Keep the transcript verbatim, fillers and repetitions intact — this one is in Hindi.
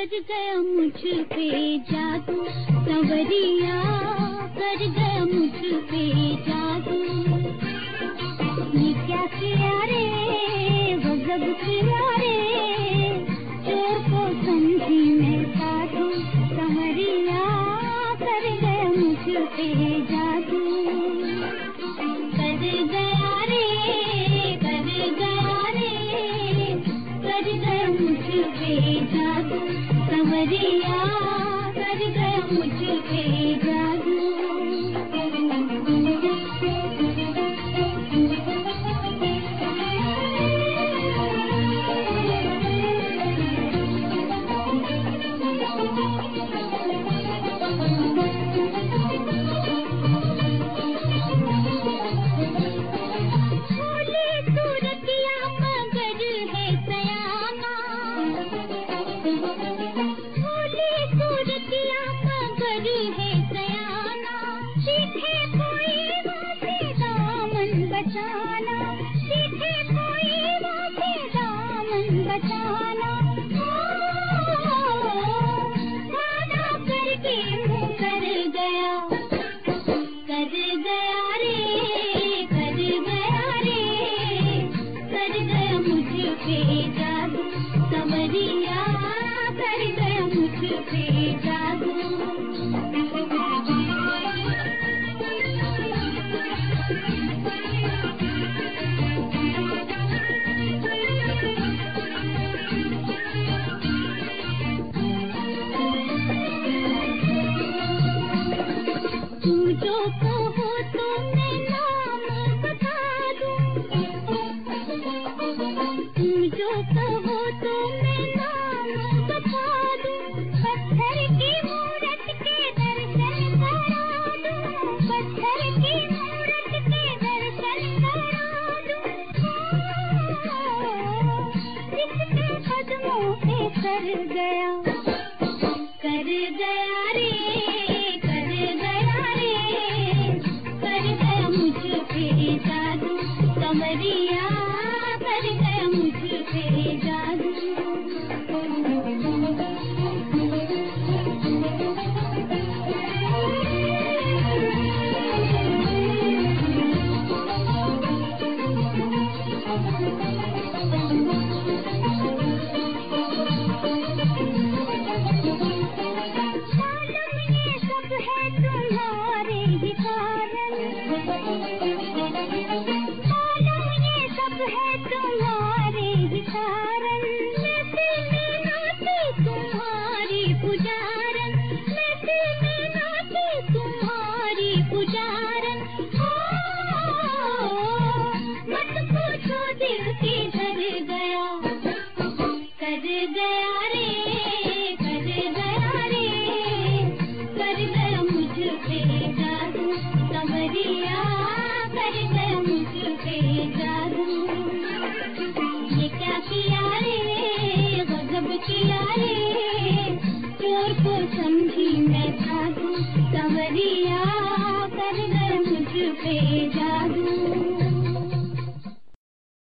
कर गया मुझ पे जादू, संवरिया कर गया मुझ पे जादू। ये क्या किया रे, गजब किया रे, चोर को समझी मैं साधु, संवरिया कर गया मुझ पे जादू। कर गया रे, कर गया रे, कर गया मुझ पे जादू, संवरिया कर गया मुझ पे जादू। समझी मैं साधु, संवरिया कर गया मुझ पे जादू।